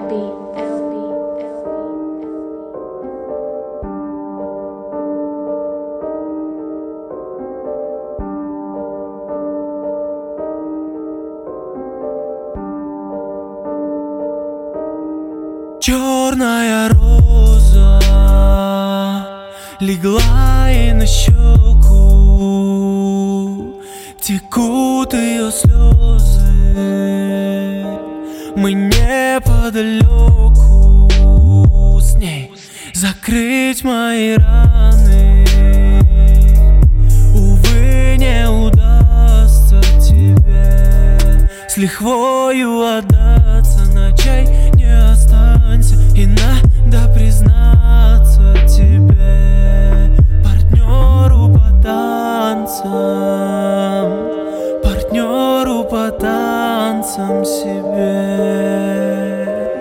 Черная роза легла ей на щеку, текут ее слезы. Мы неподалеку с ней закрыть мои раны. Увы, не удастся тебе с лихвою отдаться. На чай не останься, и надо признаться тебе, партнеру по танцам, партнеру по танцам себе.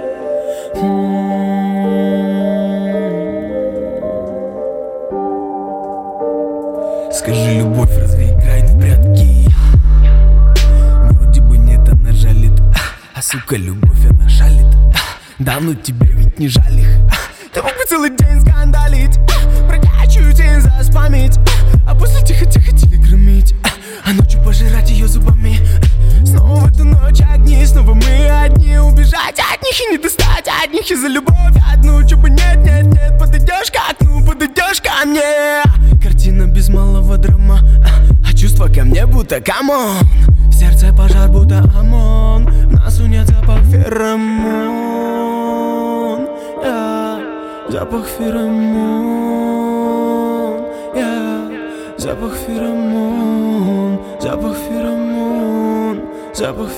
Скажи, любовь разве играет в прятки? Вроде бы нет, она жалит. А сука, любовь, она шалит. Да ну тебе ведь не жаль их. Ты мог бы целый день скандалить, бродячую тень заспамить, а после тихо-тихо телеграммить, а ночью пожирать ее зубами. Снова в эту ночь огни, снова мы одни. Убежать от них и не достать от них. И за любовь одну, чё бы нет, подойдешь к окну, подойдешь ко мне. Картина без малого драма, а чувства ко мне будто камон. В сердце пожар будто ОМОН, в носу нет запах феромон, запах феромон, запах феромон, запах феромон, запах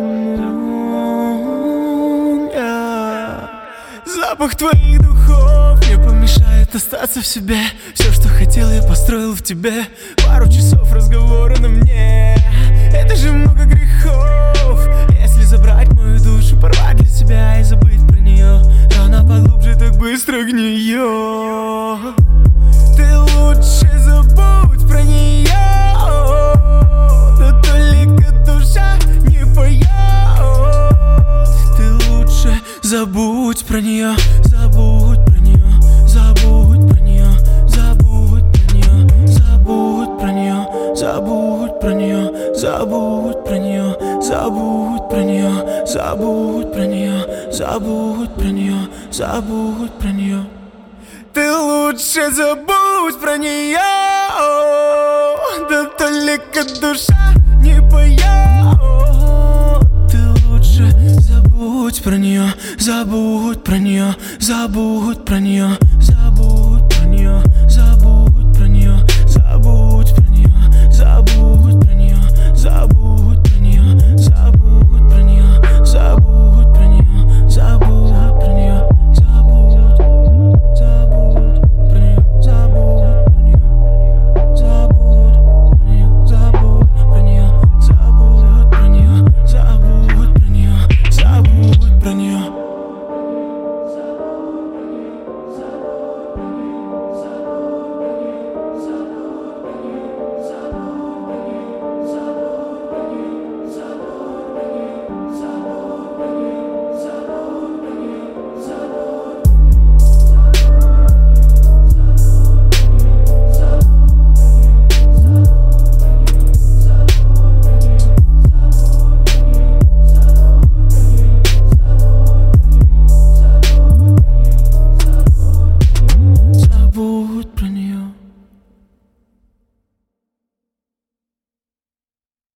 феромон, запах твоих духов не помешает остаться в себе. Все, что хотел, я построил в тебе. Пару часов разговора на мне, это же много грехов. Если забрать мою душу, порвать для себя и забыть про нее, рана поглубже так быстро гниет. Ты лучше забудь про нее, да только душа не поет. Ты лучше забудь про нее, забудь про нее, забудь про нее, забудь про нее, забудь про нее, забудь про нее, забудь про нее, забудь про нее, забудь про нее, забудь про нее, забудь про нее. Ты лучше забудь про нее, да только душа не поет. Ты лучше забудь про нее, забудь про нее, забудь про нее,